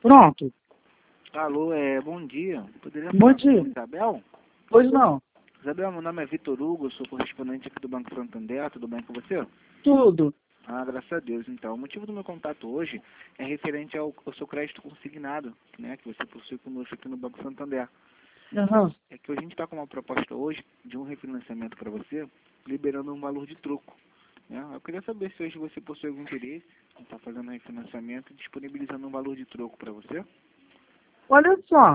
Pronto. Alô, bom dia. Poderia Bom falar dia. com Isabel? Pois não. Isabel, meu nome é Vitor Hugo, eu sou correspondente aqui do Banco Santander, tudo bem com você? Tudo. Ah, graças a Deus. Então, o motivo do meu contato hoje é referente ao seu crédito consignado, né, que você possui conosco aqui no Banco Santander. Aham. É que a gente está com uma proposta hoje de um refinanciamento para você, liberando um valor de troco. Né? Eu queria saber se hoje você possui algum interesse em estar fazendo um refinanciamento e disponibilizando um valor de troco para você. Olha só.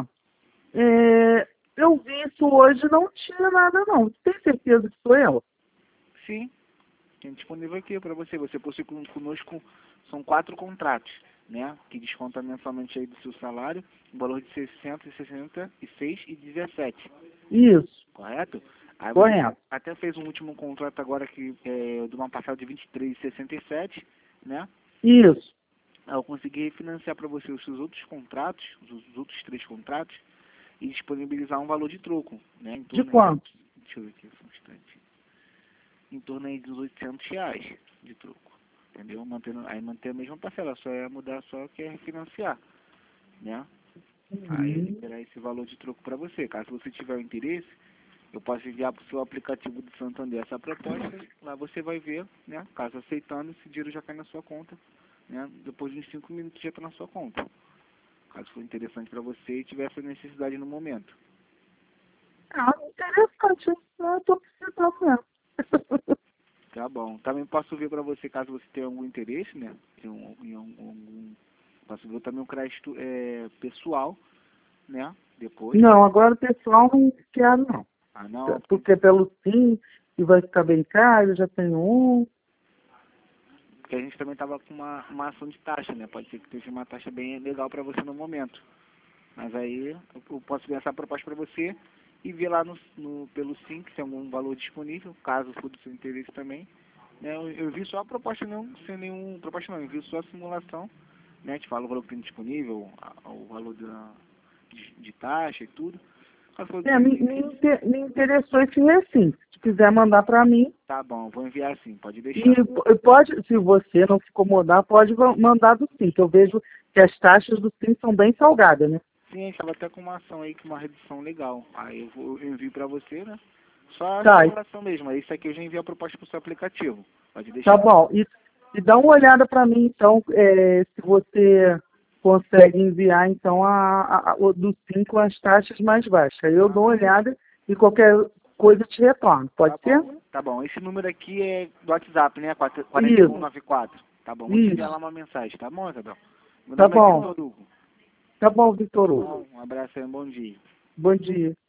Eu vi isso hoje, não tinha nada não. Tem certeza que sou eu? Sim, tem disponível aqui para você. Você possui conosco, são 4 contratos, né? Que desconta mensalmente aí do seu salário, um valor de 666,17, Isso. correto? Aí você Correto. até fez um último contrato agora que de uma parcela de 23,67, né? Isso. Aí eu consegui refinanciar para você os seus outros contratos, os outros 3 contratos, e disponibilizar um valor de troco, né? Em De torno aí, quanto? deixa eu ver aqui só um instante, em torno aí dos R$ 800 de troco, entendeu? Aí manter a mesma parcela, só é mudar, só que é refinanciar, né? Aí Uhum. liberar esse valor de troco para você. Caso você tiver interesse, eu posso enviar para o seu aplicativo do Santander essa proposta, lá você vai ver, né? Caso aceitando, esse dinheiro já cai na sua conta, né? Depois de uns 5 minutos já está na sua conta. Caso for interessante para você e tiver essa necessidade no momento. Ah, interessante. Eu tô precisando mesmo. Tá bom. Também posso ver para você, caso você tenha algum interesse, né? Posso ver também um crédito pessoal, né? Depois. Não, agora o pessoal não quero não. Ah, não. Porque pelo sim, e vai ficar bem caro, eu já tenho um. Porque a gente também estava com uma ação de taxa, né? Pode ser que esteja uma taxa bem legal para você no momento. Mas aí eu posso ver essa proposta para você e ver lá pelo sim, se tem algum valor disponível, caso for do seu interesse também. Né? Eu vi só a proposta, não, sem nenhum proposta não, eu vi só a simulação, né? Te fala o valor que tem disponível, o valor de taxa e tudo. Caso for do seu interesse, Me interessou esse assim. Se quiser mandar para mim. tá bom, vou enviar sim, pode deixar. E pode, se você não se incomodar, pode mandar do sim, que eu vejo que as taxas do sim são bem salgadas, né? Sim, a gente estava até com uma ação aí, com uma redução legal. Aí eu envio para você, né? Só a Tá, simulação mesmo. Aí isso aqui eu já envio a proposta para o seu aplicativo. Pode tá deixar. bom. E dá uma olhada para mim, então, se você consegue enviar, então, o do sim com as taxas mais baixas. Aí eu dou uma olhada e qualquer coisa eu te retorno. Pode Tá ser? bom. Tá bom. Esse número aqui é do WhatsApp, né? Isso, 4194. Tá bom. Vou te enviar lá isso. uma mensagem, tá bom, Isabel? Meu Tá nome é bom. Vitor Hugo. Tá bom, Tá Vitor Hugo. bom? Um abraço aí, um bom dia. Bom dia.